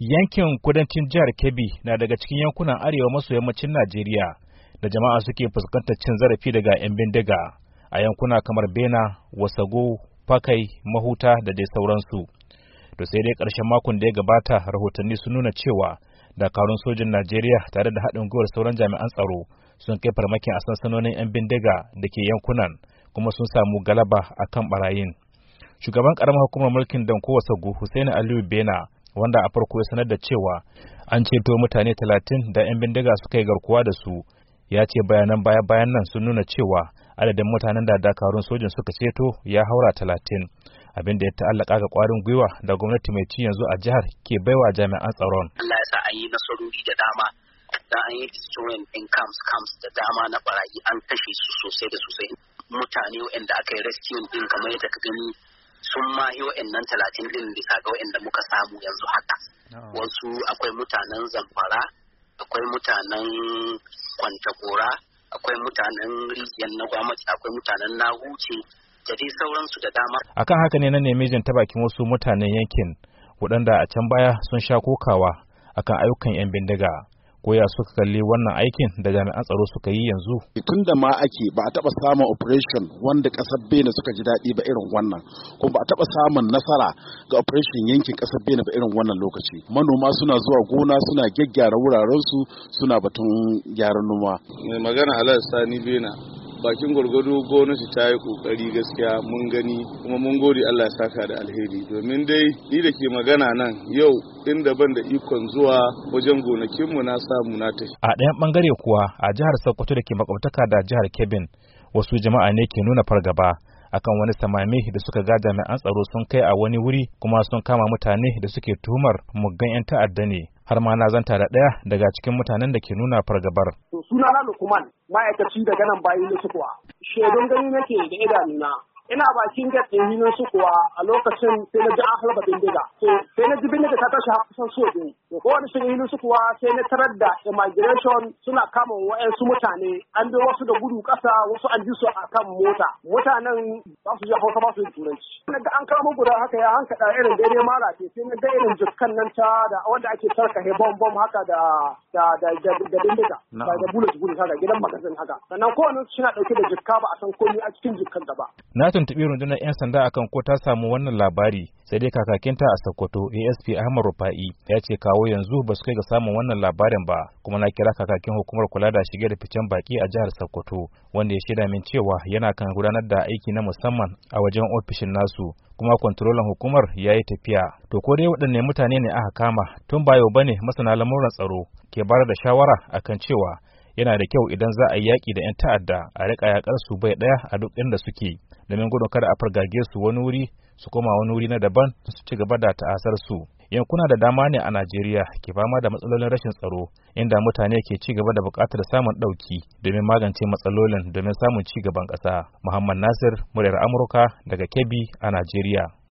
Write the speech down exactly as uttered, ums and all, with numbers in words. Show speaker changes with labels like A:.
A: Yankin kudancin jihar Kebbi na daga cikin yankunan arewa maso yammacin Najeriya da jama'a suke fuskantar cin zarafi daga 'yan bindiga a yankuna kamar Bena, Wasago, Fakai, Mahuta da dai sauransu. To sai dai ƙarshen makon da ya gabata rahotanni sun nuna cewa dakarun sojin Najeriya tare da haɗin gwiwar sauran jami'an tsaro sun kai farmakin a sansanonin 'yan bindiga da ke yankunan kuma sun samu galaba a kan barayin. Shugaban ƙaramar hukumar mulkin Danko Wasago Hussaini Aliyu Bena wanda a farko ya sanar da cewa an ceto mutane talatin da 'yan bindiga suka yi garkuwa da su, ya ce bayanan baya-bayan nan sun nuna cewa adadin mutanen da dakarun sojin suka ceto ya haura talatin, abin da ya ta'allaka ga kwarin gwiwa da gwamnati mai ci yanzu a jihar ke baiwa jami'an tsaron.
B: Allah ya sa an yi nasarori da dama, da an yi destroying in camps camps da dama na barayi, an kashe su sosai da sosai. Mutane waɗanda aka yi rescue din kamar yadda ka gani sun ma yi wa'annan talatin din bisa ga wa'anda muka samu yanzu haka. Wasu akwai mutanen Zamfara, akwai mutanen Kwantagora, akwai mutanen rijiyar na gwamnati, akwai mutanen Nahuce da dai sauransu da dama.
A: Akan haka ne na nemi jin ta bakin wasu mutanen yankin waɗanda a can baya sun sha kokawa akan ayyukan 'yan bindiga. Koya suka kalli wannan aikin da jami'an tsaro suka yi yanzu.
C: Tun da ma ake ba a taɓa samun operation wanda ƙasar Bene suka ji daɗi ba irin wannan, kuma ba a taɓa samun nasara ga operation yankin ƙasar Bene ba irin wannan lokaci. Manoma suna zuwa gona suna gyaggyara wurarensu suna batun gyaran noma.
D: Mai magana Alhaji Sani Bena. Bakin gwargwado gwamnati ta yi kokari gaskiya mun gani kuma mun gode Allah ya saka da alheri, domin dai ni da ke magana nan yau inda ban da ikon zuwa wajen gonakinmu na samu na tafi.
A: A ɗayan ɓangare kuwa a jihar Sokoto da ke makwabtaka da jihar Kebbi wasu jama'a ne ke nuna fargaba akan wani samame da suka ga jami'an tsaro sun kai a wani wuri kuma sun kama mutane da suke tuhumar muggan 'yan ta'adda ne. Har ma na zanta da ɗaya daga cikin mutanen da ke nuna fargabar.
E: Suna na Lukman, ma'aikaci daga nan bayan na sukuwa. Shaidun gani nake da idanuna. Ina bakin gate ɗin hinin sukuwa a lokacin sai na ji an halba bindiga. To sai na ji bindiga ta tashi kusan so biyu. To kowane shirin hinin sukuwa sai na tarar da immigration suna kama wa'yansu mutane. An bi wasu da gudu ƙasa, wasu an ji su a kan mota. Mutanen ba su ji hausa ba su yi turanci. Na ga an kama guda haka ya hankaɗa irin daidai mara ce sai na ga irin jikkan nan ta da wanda ake sarkahe bom bom haka da da da da bindiga. Da da bullet bullet haka gidan magazin haka. Sannan kowane su na ɗauke da jikka ba a san komai a cikin jikkan da ba.
A: Na tuntuɓi rundunar 'yan sanda akan ko ta samu wannan labari, sai dai kakakinta a Sokoto A S P Ahmad Rufa'i ya ce kawo yanzu ba su kai ga samun wannan labarin ba, kuma na kira kakakin hukumar kula da shige da ficen baki a jihar Sokoto wanda ya shaida min cewa yana kan gudanar da aiki na musamman a wajen ofishin nasu, kuma kwantarolan hukumar ya yi tafiya. To ko dai waɗanne mutane ne aka kama tun ba yau bane masana lamuran tsaro ke bayar da shawara akan cewa yana da kyau idan za a yi yaƙi da 'yan ta'adda a riƙa yaƙar su bai ɗaya a duk inda suke, domin gudun kada a fargage su wani wuri su koma wani wuri na daban su ci gaba da ta'asar su. Yankuna da dama ne a Najeriya ke fama da matsalolin rashin tsaro, inda mutane ke ci gaba da buƙatar samun ɗauki domin magance matsalolin domin samun ci gaban ƙasa. Muhammad Nasir, muryar Amurka daga Kebbi a Najeriya.